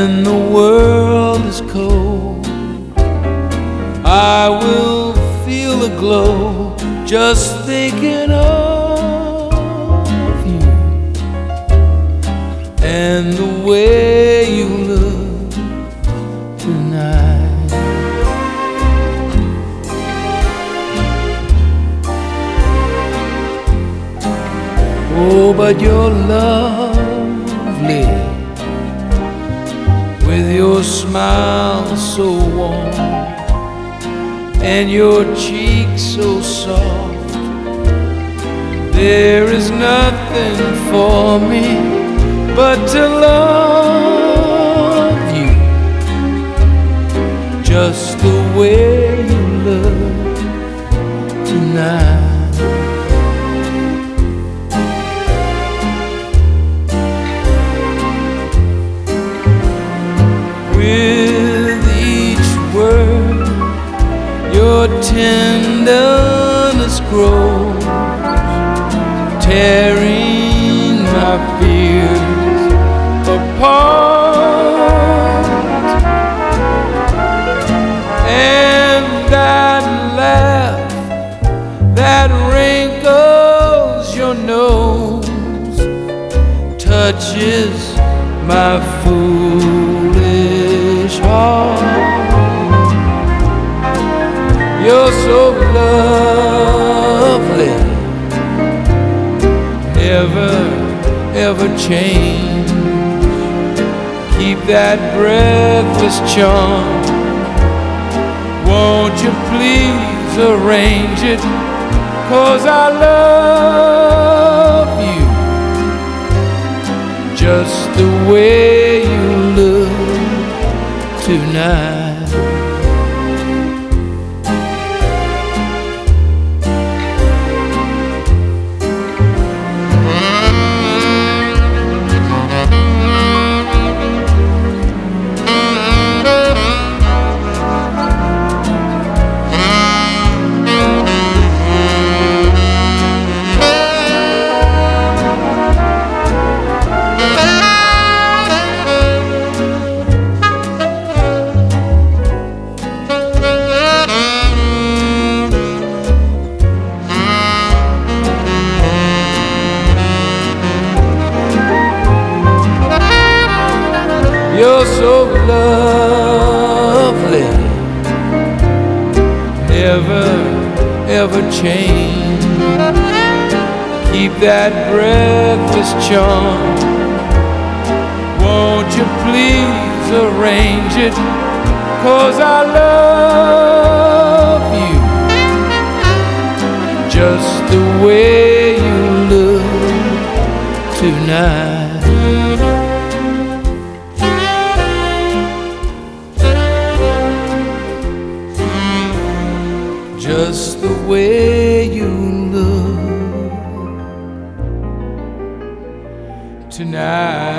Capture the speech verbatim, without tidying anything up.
when the world is cold, I will feel a glow just thinking of you and the way you look tonight. Oh, but you're lovely, with your smile so warm and your cheeks so soft. There is nothing for me but to love you just the way you look tonight. With each word, your tenderness grows, tearing my fears apart. And that laugh that wrinkles your nose touches my foolish heart. You're so lovely, never ever change. Keep that breathless charm. Won't you please arrange it? 'Cause I love you just the way you look tonight. You're so lovely, never ever change. Keep that breathless charm. Won't you please arrange it? 'Cause I love you just the way you look tonight. Just the way you look tonight.